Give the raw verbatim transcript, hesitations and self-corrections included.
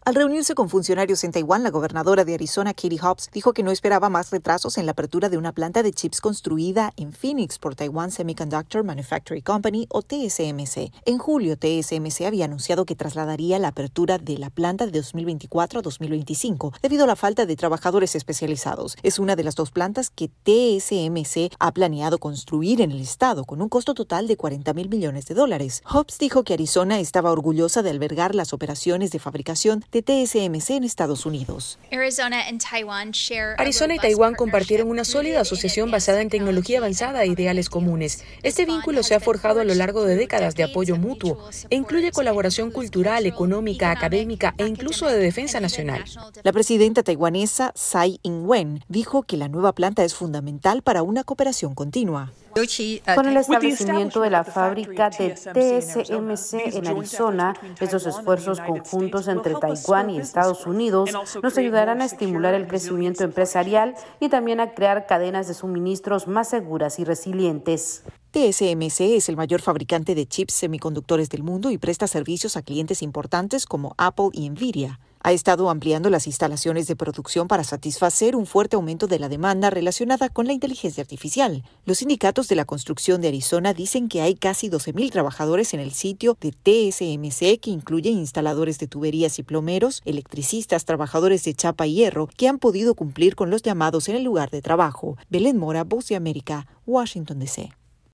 Al reunirse con funcionarios en Taiwán, la gobernadora de Arizona, Katie Hobbs, dijo que no esperaba más retrasos en la apertura de una planta de chips construida en Phoenix por Taiwan Semiconductor Manufacturing Company, o T S M C. En julio, T S M C había anunciado que trasladaría la apertura de la planta de dos mil veinticuatro a dos mil veinticinco debido a la falta de trabajadores especializados. Es una de las dos plantas que T S M C ha planeado construir en el estado, con un costo total de cuarenta mil millones de dólares. Hobbs dijo que Arizona estaba orgullosa de albergar las operaciones de fabricación de T S M C en Estados Unidos. Arizona y Taiwán compartieron una sólida asociación basada en tecnología avanzada e ideales comunes. Este vínculo se ha forjado a lo largo de décadas de apoyo mutuo e incluye colaboración cultural, económica, académica e incluso de defensa nacional. La presidenta taiwanesa Tsai Ing-wen dijo que la nueva planta es fundamental para una cooperación continua. Con el establecimiento de la fábrica de T S M C en Arizona, estos esfuerzos conjuntos entre Taiwán y Estados Unidos nos ayudarán a estimular el crecimiento empresarial y también a crear cadenas de suministros más seguras y resilientes. T S M C es el mayor fabricante de chips semiconductores del mundo y presta servicios a clientes importantes como Apple y Nvidia. Ha estado ampliando las instalaciones de producción para satisfacer un fuerte aumento de la demanda relacionada con la inteligencia artificial. Los sindicatos de la construcción de Arizona dicen que hay casi doce mil trabajadores en el sitio de T S M C, que incluye instaladores de tuberías y plomeros, electricistas, trabajadores de chapa y hierro, que han podido cumplir con los llamados en el lugar de trabajo. Belén Mora, Voz de América, Washington, D C